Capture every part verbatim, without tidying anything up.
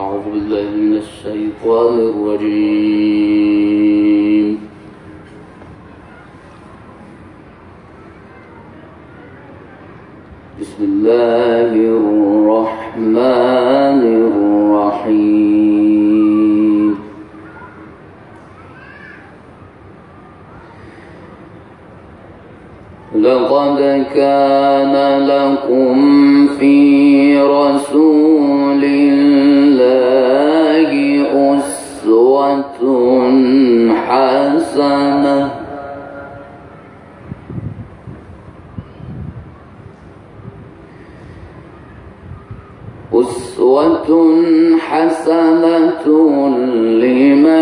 أعوذ بالله من الشيطان الرجيم. بسم الله الرحمن الرحيم. لقد كان لكم في رسول الله أسوة حسنة أسوة حسنة لمن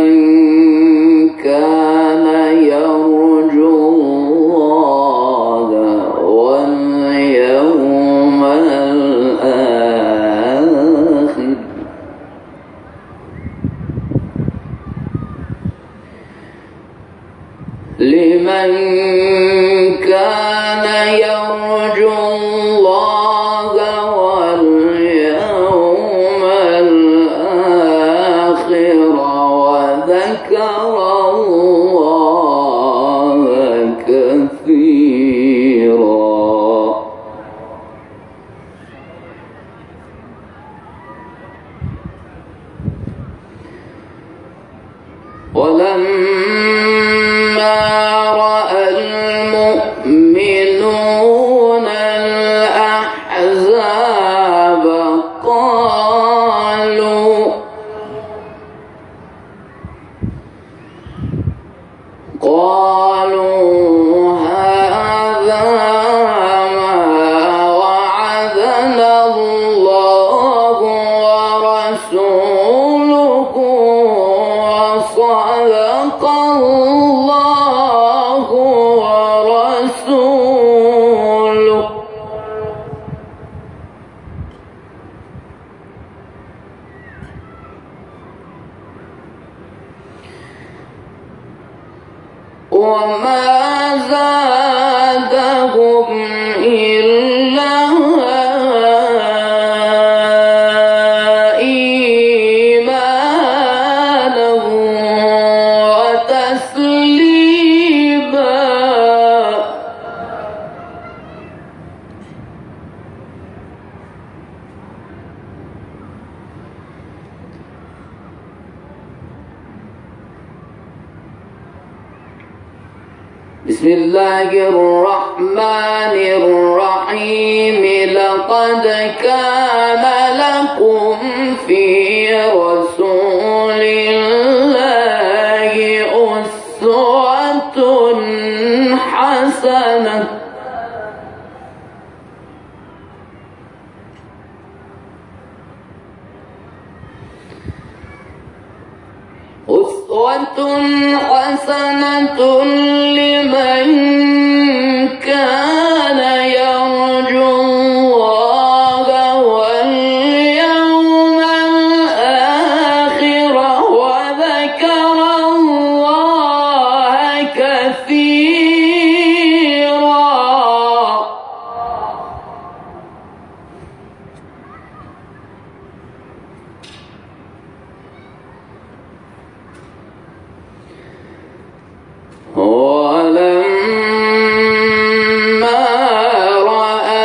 كان يرجو الله واليوم الآخر لمن كان يرجو الله واليوم الآخر وذكر الله كثيرا. ولما رأى المؤمنون الأحزاب قالوا قالوا هذا ما وعدنا الله ورسوله وصدق الله ورسوله وما زادهم إلا إيمانا وتسليما. بسم الله الرحمن الرحيم. لقد كان لكم في رسول الله أسوة حسنة أسوة حسنة لمن كان يرجو الله واليوم الآخر وذكر الله كثيرا. ولما رأى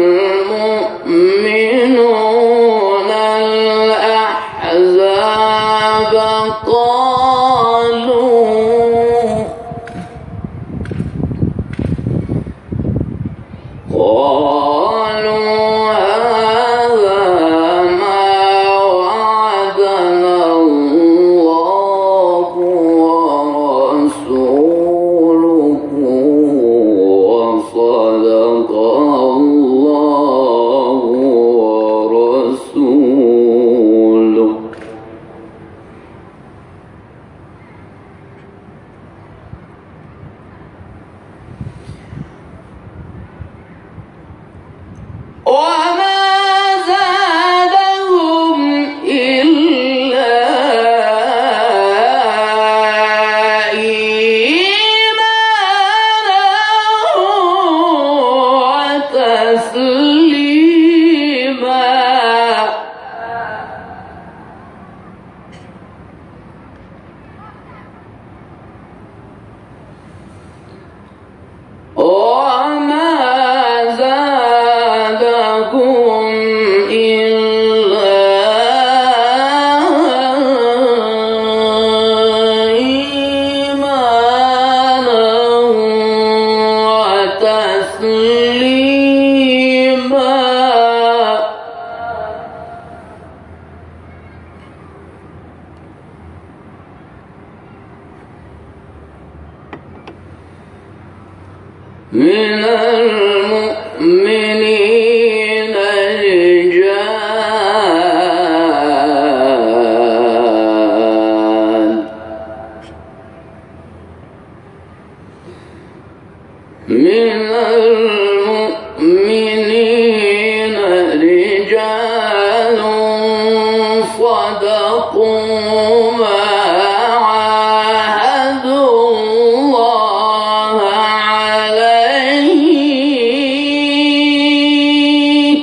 المؤمنون الأحزاب قالوا قالوا هذا ما وعدنا الله ورسوله وصدق الله ورسوله من المؤمنين رجال من المؤمنين رجال صدقوا ما عاهدوا الله عليه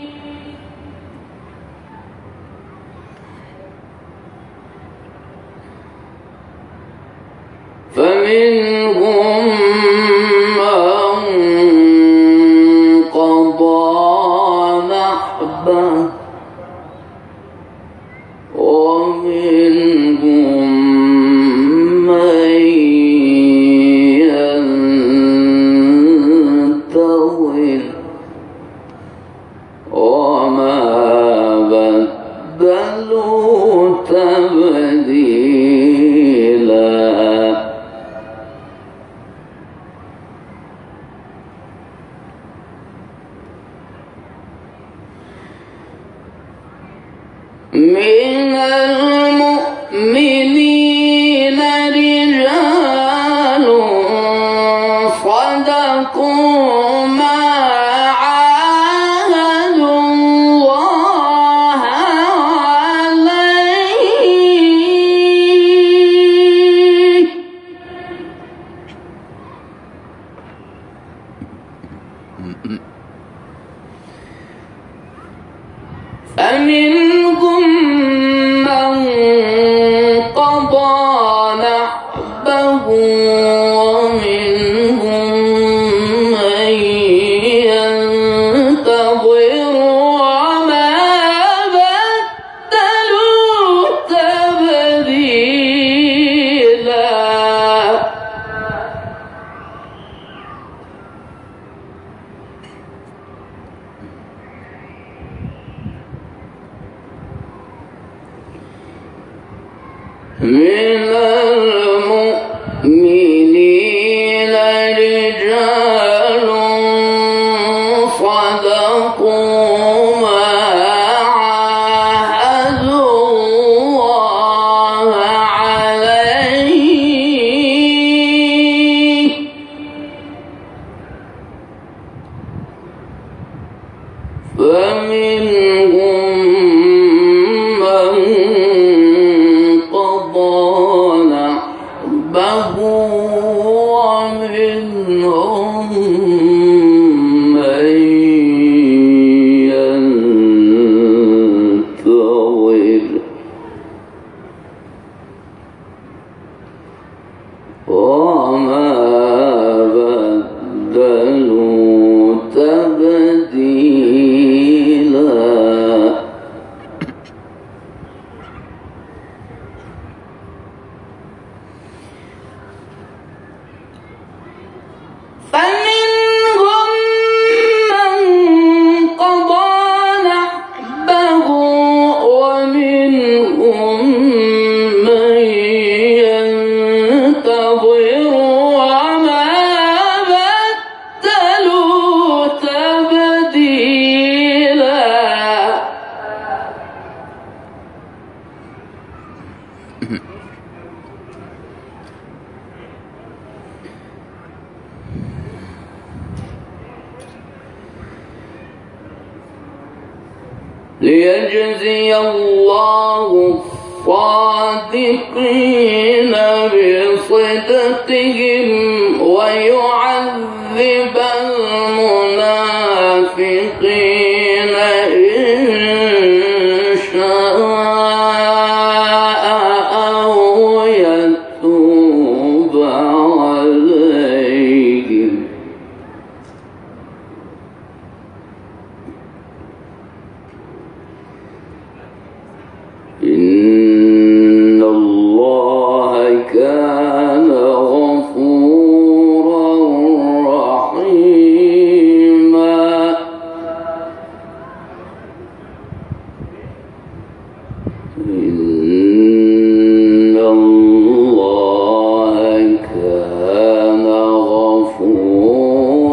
فمنهم من قضى نحبه ومنهم من ينتظر وما بدلوا تبديلا من المؤمنين رجال صدقوا ما عاهدوا الله عليه فمنهم من قضى نحبه ومنهم من ينتظر وما بدلوا تبديلا من المؤمنين رجال صدقوا ما عاهدوا الله عليه فمنهم من نحبه ومنهم من ينتظر وما بدلوا تبديلا فمنهم من قضى نحبه ومنهم من ينتظر وما بدلوا تبديلا ليجزي الله الصادقين بصدقهم ويعذب المنافقين إن شاء أو يتوب عليهم إن الله كان غفورا رحيما إن الله كان غفورا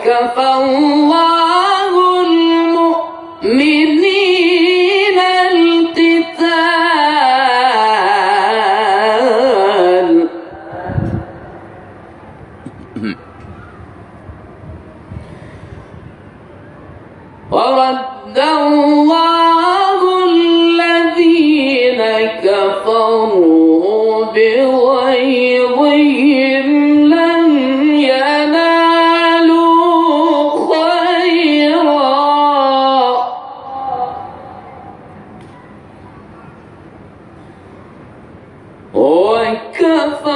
وكفى الله المؤمنين القتال ورد الله الذين كفروا بغيظهم لم ينالوا خيرا وكفى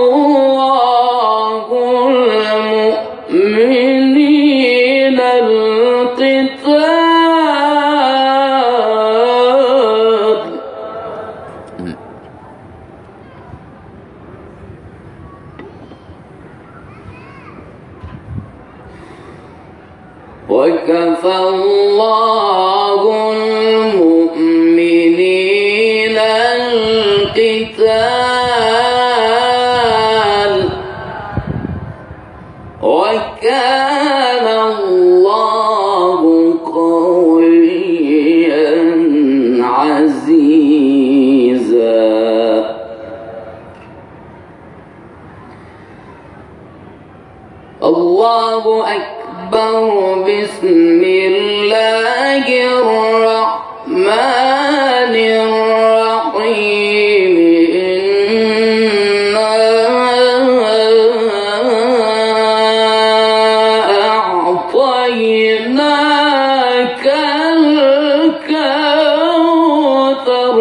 الله المؤمنين القتال وكفى الله المؤمنين القتال وكان الله قويا عزيزا الله أكبر بسم الله الرحمن الرحيم إنا أعطيناك الكوثر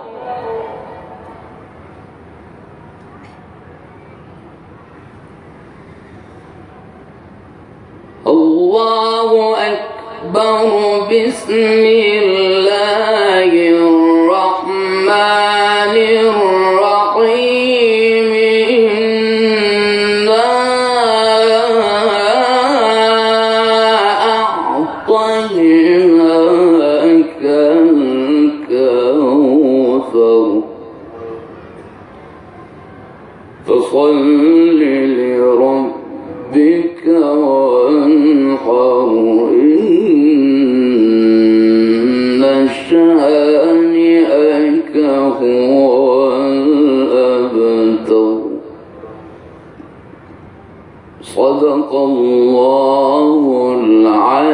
الله أكبر بسم الله الرحمن الرحيم إنا أعطيناك الكوثر فصل لربك وانحر إن شانئك هو الأبتر صدق الله العظيم.